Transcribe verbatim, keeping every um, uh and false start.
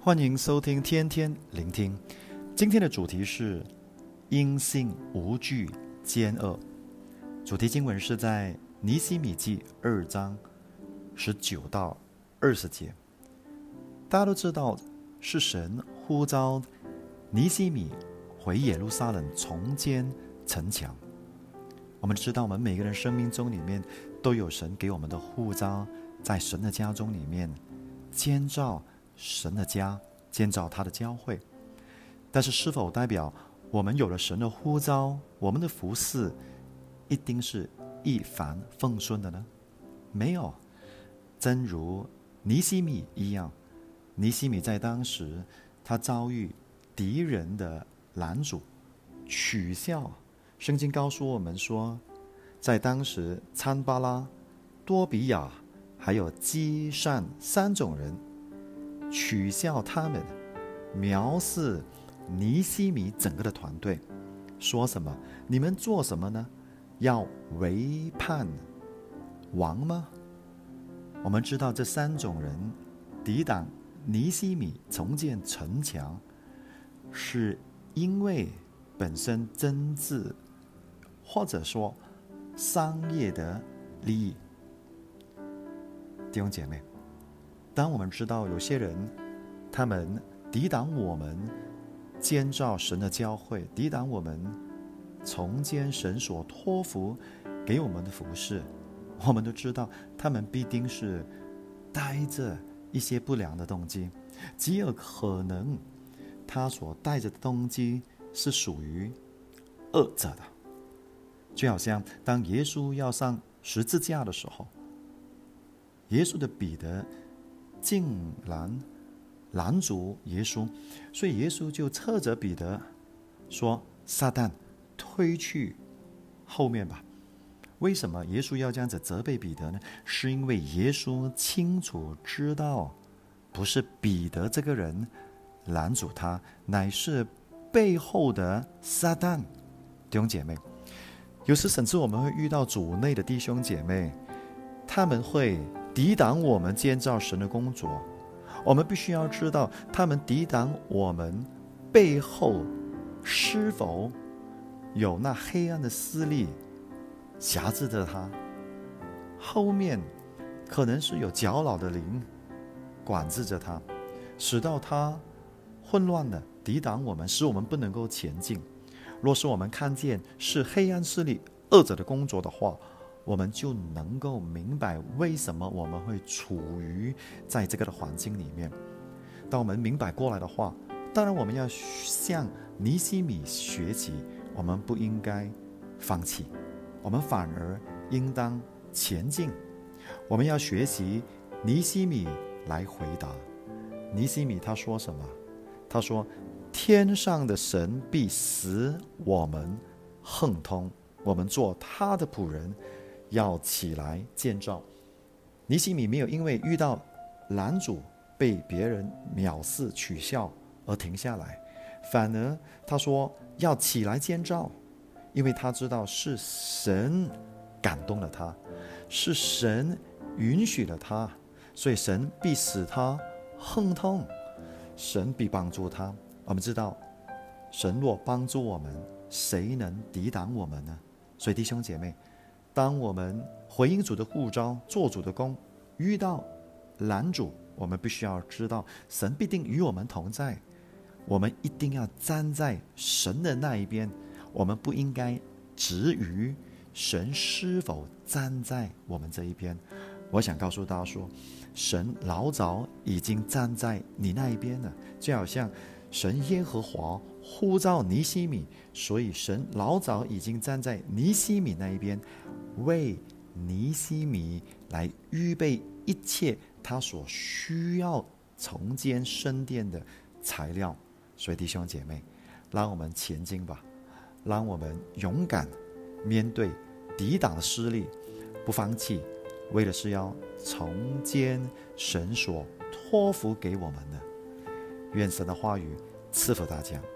欢迎收听天天聆听。今天的主题是因信无惧坚恶。主题经文是在尼希米记二章十九到二十节。大家都知道是神呼召尼希米回耶路撒冷重建城墙。我们知道我们每个人生命中里面都有神给我们的呼召，在神的家中里面建造神的家，建造他的教会。但是是否代表我们有了神的呼召，我们的服事一定是一帆风顺的呢？没有。正如尼希米一样，尼希米在当时他遭遇敌人的拦阻取笑。圣经告诉我们说，在当时参巴拉、多比亚还有基善三种人取笑他们，藐视尼希米整个的团队，说什么？你们做什么呢？要围叛王吗？我们知道这三种人抵挡尼希米重建城墙，是因为本身政治或者说商业的利益。弟兄姐妹，当我们知道有些人他们抵挡我们建造神的教会，抵挡我们重建神所托付给我们的服事，我们都知道他们必定是带着一些不良的动机，极有可能他所带着的动机是属于恶者的。就好像当耶稣要上十字架的时候，耶稣的彼得竟然拦阻耶稣，所以耶稣就斥责彼得说，撒旦退去后面吧。为什么耶稣要这样子责备彼得呢？是因为耶稣清楚知道不是彼得这个人拦阻他，乃是背后的撒旦。弟兄姐妹，有时甚至我们会遇到主内的弟兄姐妹，他们会抵挡我们建造神的工作。我们必须要知道，他们抵挡我们背后是否有那黑暗的势力辖制着他，后面可能是有搅扰的灵管制着他，使到他混乱的抵挡我们，使我们不能够前进。若是我们看见是黑暗势力恶者的工作的话，我们就能够明白为什么我们会处于在这个的环境里面。当我们明白过来的话，当然我们要向尼希米学习，我们不应该放弃，我们反而应当前进。我们要学习尼希米来回答。尼希米他说什么？他说，天上的神必使我们亨通，我们做他的仆人，要起来建造。尼希米没有因为遇到拦阻被别人藐视取笑而停下来，反而他说要起来建造，因为他知道是神感动了他，是神允许了他，所以神必使他亨通，神必帮助他。我们知道神若帮助我们，谁能抵挡我们呢？所以弟兄姐妹，当我们回应主的呼召，做主的工，遇到拦阻，我们必须要知道神必定与我们同在，我们一定要站在神的那一边，我们不应该质疑神是否站在我们这一边。我想告诉大家说，神老早已经站在你那一边了，就好像神耶和华呼召尼希米，所以神老早已经站在尼希米那一边，为尼希米来预备一切他所需要重建圣殿的材料。所以弟兄姐妹，让我们前进吧，让我们勇敢面对抵挡的势力，不放弃，为的是要重建神所托付给我们的。愿神的话语赐福大家。